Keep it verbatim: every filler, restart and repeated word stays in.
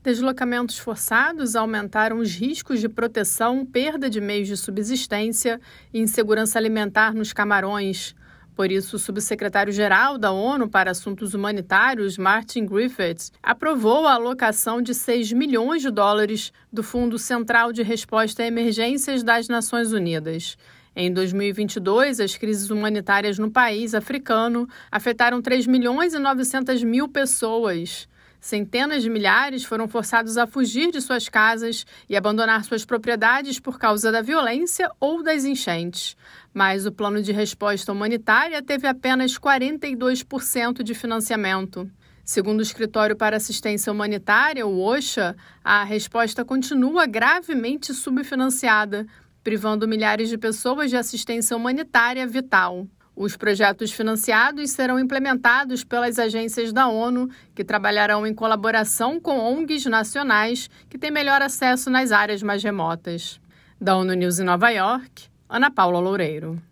Deslocamentos forçados aumentaram os riscos de proteção, perda de meios de subsistência e insegurança alimentar nos Camarões. Por isso, o subsecretário-geral da ONU para Assuntos Humanitários, Martin Griffiths, aprovou a alocação de seis milhões de dólares do Fundo Central de Resposta a Emergências das Nações Unidas. Em dois mil e vinte e dois, as crises humanitárias no país africano afetaram três milhões e novecentas mil pessoas. Centenas de milhares foram forçados a fugir de suas casas e abandonar suas propriedades por causa da violência ou das enchentes. Mas o plano de resposta humanitária teve apenas quarenta e dois por cento de financiamento. Segundo o Escritório para Assistência Humanitária, o OCHA, a resposta continua gravemente subfinanciada, privando milhares de pessoas de assistência humanitária vital. Os projetos financiados serão implementados pelas agências da ONU, que trabalharão em colaboração com O N Gs nacionais que têm melhor acesso nas áreas mais remotas. Da ONU News em Nova York, Ana Paula Loureiro.